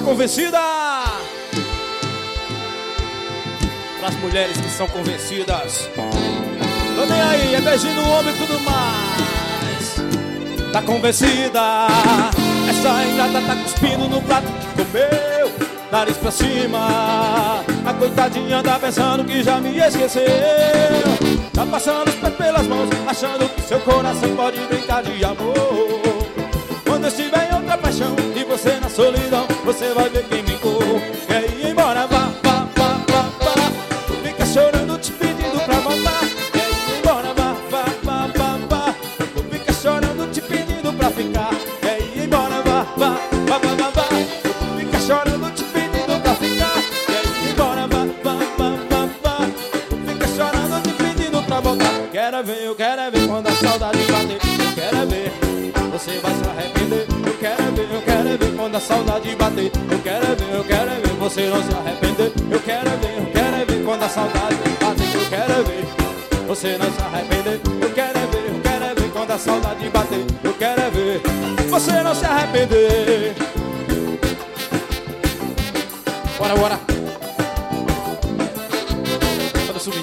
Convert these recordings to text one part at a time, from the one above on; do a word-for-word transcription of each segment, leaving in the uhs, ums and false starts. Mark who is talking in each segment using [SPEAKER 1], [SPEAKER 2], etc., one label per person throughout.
[SPEAKER 1] convencida? Para as mulheres que são convencidas. Tô nem aí, é beijinho no ombro e tudo mais. Tá convencida? Essa ingrata tá cuspindo no prato que comeu, nariz pra cima. A coitadinha tá pensando que já me esqueceu. Tá passando os pés pelas mãos, achando que seu coração pode brincar de amor. Quando eu estiver em outra paixão e você na solidão, você vai ver quem brincou. Quer ir embora, vá, vá, vá, vá, vá. Fica chorando, te pedindo pra voltar. Quer ir embora, vá, vá, vá, vá, vá. Fica chorando, te pedindo pra ficar. Quer ir embora, vá, vá, vá, vá, vá, vá. Fica chorando, te pedindo pra ficar. Quer ir embora, vá, vá, vá, vá, vá. Fica chorando, te pedindo pra voltar. Quero ver, eu quero ver quando a saudade bater. Eu quero ver, você vai se arrepender. Eu quero ver, eu quero ver quando a saudade bater. Eu quero ver, eu quero ver você não se arrepender. Eu quero ver, eu quero ver quando a saudade bater. Eu quero ver você não se arrepender. Eu quero ver, eu quero ver quando a saudade bater. Eu quero ver você não se arrepender. Bora, bora. Pode subir.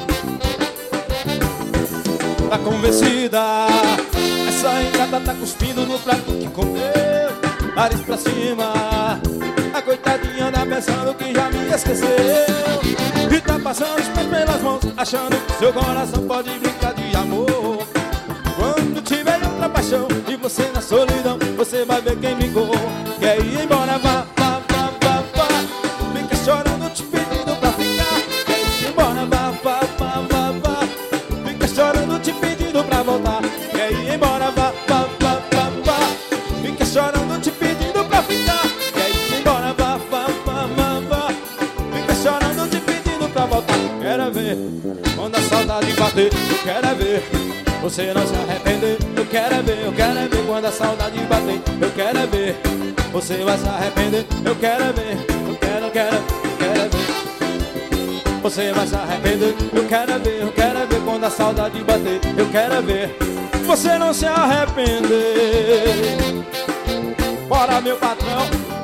[SPEAKER 1] Tá convencida? Essa ingrata tá cuspindo no prato que comeu, nariz pra cima. A coitadinha tá pensando que já me esqueceu. E tá passando os pés pelas mãos, achando que seu coração pode brincar de amor. Quando tiver outra paixão e você na solidão, você vai ver quem brincou. Quer ir embora, vá, vá, vá, vá, vá. Fica chorando, te pedindo pra ficar. Quer ir embora, vá, vá, vá, vá, vá. Fica chorando, te pedindo pra voltar. Quer ir embora, vá, vá, vá, vá, vá. Fica chorando, te pedindo pra ficar. Quer ir embora, vá, vá, vá, vá, vá. Fica chorando, te pedindo pra voltar. Quero ver quando a saudade bater. Eu quero ver você não se arrepender. Eu quero ver, eu quero ver quando a saudade bater. Eu quero ver você vai se arrepender. Eu quero ver, eu quero, eu quero, eu quero ver você vai se arrepender. Eu quero ver, eu quero ver quando a saudade bater. Eu quero ver você não se arrepender. Bora, meu patrão.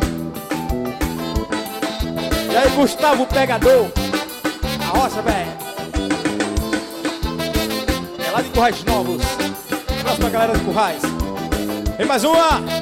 [SPEAKER 1] E aí, Gustavo Pegador, a rocha, velho. É lá de Currais Novos. Próxima galera de Currais. Tem mais uma.